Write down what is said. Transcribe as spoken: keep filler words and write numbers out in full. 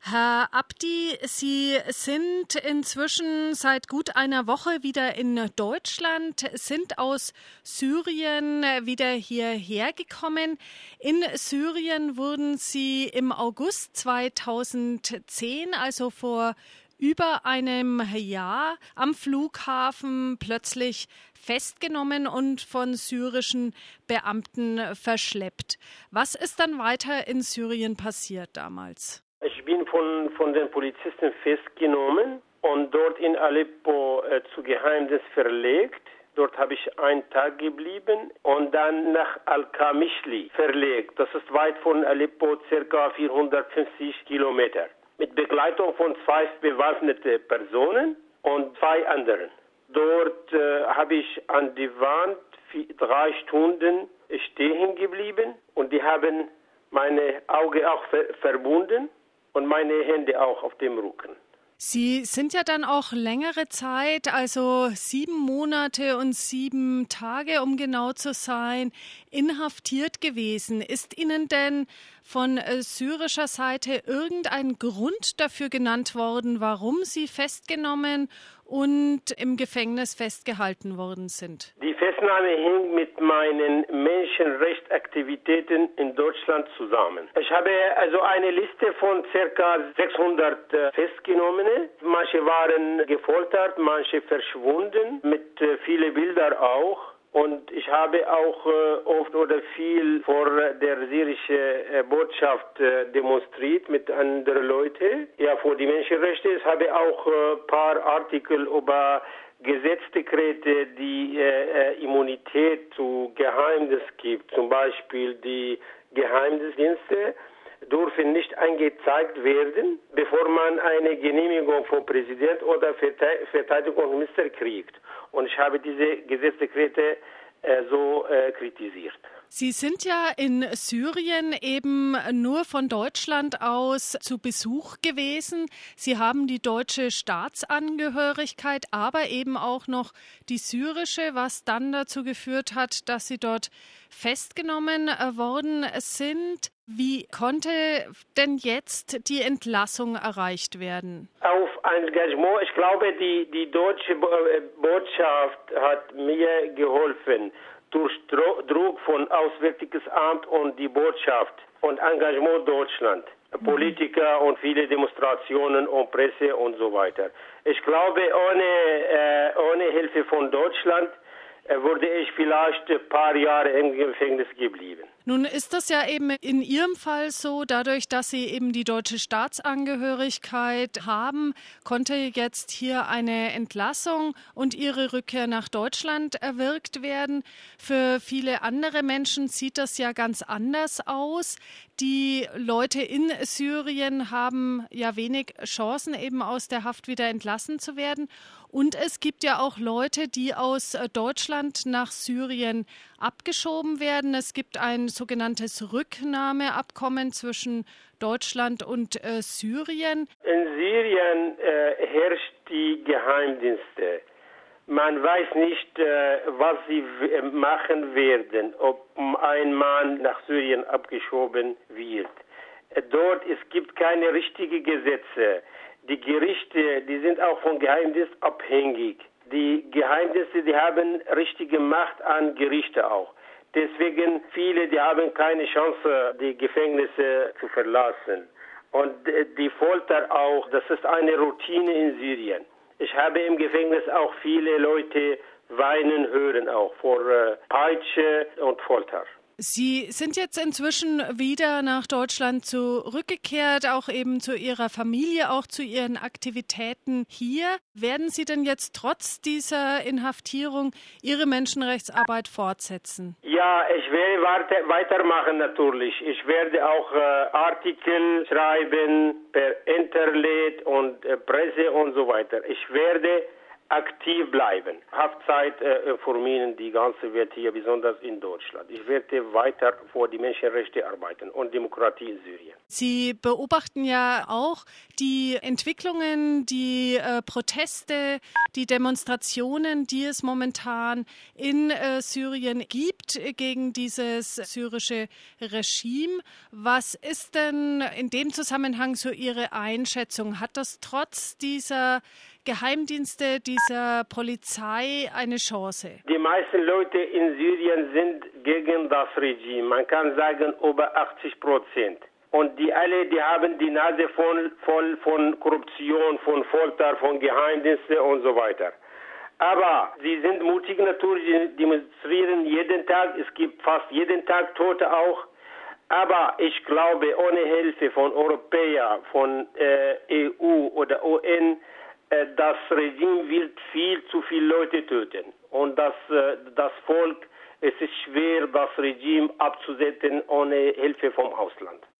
Herr Abdi, Sie sind inzwischen seit gut einer Woche wieder in Deutschland, sind aus Syrien wieder hierher gekommen. In Syrien wurden Sie im August zweitausendzehn, also vor über einem Jahr, am Flughafen plötzlich festgenommen und von syrischen Beamten verschleppt. Was ist dann weiter in Syrien passiert damals? Ich bin von, von den Polizisten festgenommen und dort in Aleppo äh, zu Geheimdienst verlegt. Dort habe ich einen Tag geblieben und dann nach Al-Kamishli verlegt. Das ist weit von Aleppo, circa vierhundertfünfzig Kilometer. Mit Begleitung von zwei bewaffneten Personen und zwei anderen. Dort äh, habe ich an die Wand vier, drei Stunden stehen geblieben und die haben meine Augen auch ver- verbunden. Und meine Hände auch auf dem Rücken. Sie sind ja dann auch längere Zeit, also sieben Monate und sieben Tage, um genau zu sein, inhaftiert gewesen. Ist Ihnen denn von äh, syrischer Seite irgendein Grund dafür genannt worden, warum Sie festgenommen und im Gefängnis festgehalten worden sind? Die Festnahme hing mit meinen Menschenrechtsaktivitäten in Deutschland zusammen. Ich habe also eine Liste von circa sechshundert äh, Festgenommene. Manche waren gefoltert, manche verschwunden, mit äh, vielen Bildern auch. Und ich habe auch äh, oft oder viel vor der syrischen äh, Botschaft äh, demonstriert mit anderen Leuten, ja, vor die Menschenrechte. Ich habe auch ein äh, paar Artikel über Gesetzdekrete, die äh, äh, Immunität zu Geheimnis gibt. Zum Beispiel die Geheimdienste dürfen nicht angezeigt werden, bevor man eine Genehmigung vom Präsident oder Verteidigungsminister kriegt. Und ich habe diese Gesetzdekrete äh, so äh, kritisiert. Sie sind ja in Syrien eben nur von Deutschland aus zu Besuch gewesen. Sie haben die deutsche Staatsangehörigkeit, aber eben auch noch die syrische, was dann dazu geführt hat, dass Sie dort festgenommen worden sind. Wie konnte denn jetzt die Entlassung erreicht werden? Auf Engagement, ich glaube, die, die deutsche Botschaft hat mir geholfen. Durch Druck von Auswärtiges Amt und die Botschaft und Engagement Deutschland, mhm. Politiker und viele Demonstrationen und Presse und so weiter. Ich glaube, ohne, äh, ohne Hilfe von Deutschland äh, würde ich vielleicht ein paar Jahre im Gefängnis geblieben. Nun ist das ja eben in Ihrem Fall so, dadurch, dass Sie eben die deutsche Staatsangehörigkeit haben, konnte jetzt hier eine Entlassung und Ihre Rückkehr nach Deutschland erwirkt werden. Für viele andere Menschen sieht das ja ganz anders aus. Die Leute in Syrien haben ja wenig Chancen, eben aus der Haft wieder entlassen zu werden. Und es gibt ja auch Leute, die aus Deutschland nach Syrien abgeschoben werden. Es gibt ein sogenanntes Rücknahmeabkommen zwischen Deutschland und äh, Syrien. In Syrien äh, herrscht die Geheimdienste. Man weiß nicht, äh, was sie w- machen werden, ob ein Mann nach Syrien abgeschoben wird. Äh, dort es gibt keine richtigen Gesetze. Die Gerichte, die sind auch vom Geheimdienst abhängig. Die Geheimdienste, die haben richtige Macht an Gerichte auch. Deswegen viele, die haben keine Chance, die Gefängnisse zu verlassen. Und die Folter auch, das ist eine Routine in Syrien. Ich habe im Gefängnis auch viele Leute weinen hören, auch vor äh, Peitsche und Folter. Sie sind jetzt inzwischen wieder nach Deutschland zurückgekehrt, auch eben zu Ihrer Familie, auch zu Ihren Aktivitäten hier. Werden Sie denn jetzt trotz dieser Inhaftierung Ihre Menschenrechtsarbeit fortsetzen? Ja, ich werde weitermachen natürlich. Ich werde auch äh, Artikel schreiben per Internet und äh, Presse und so weiter. Ich werde aktiv bleiben. Haftzeit äh, informieren die ganze Welt hier, besonders in Deutschland. Ich werde weiter für die Menschenrechte arbeiten und Demokratie in Syrien. Sie beobachten ja auch die Entwicklungen, die äh, Proteste, die Demonstrationen, die es momentan in äh, Syrien gibt gegen dieses syrische Regime. Was ist denn in dem Zusammenhang so Ihre Einschätzung? Hat das trotz dieser Geheimdienste, dieser Polizei eine Chance? Die meisten Leute in Syrien sind gegen das Regime. Man kann sagen über achtzig Prozent. Und die alle, die haben die Nase voll, voll von Korruption, von Folter, von Geheimdiensten und so weiter. Aber sie sind mutig natürlich, sie demonstrieren jeden Tag. Es gibt fast jeden Tag Tote auch. Aber ich glaube, ohne Hilfe von Europäern, von äh, E U oder O N, äh, das Regime wird viel zu viele Leute töten. Und das, äh, das Volk, es ist schwer, das Regime abzusetzen ohne Hilfe vom Ausland.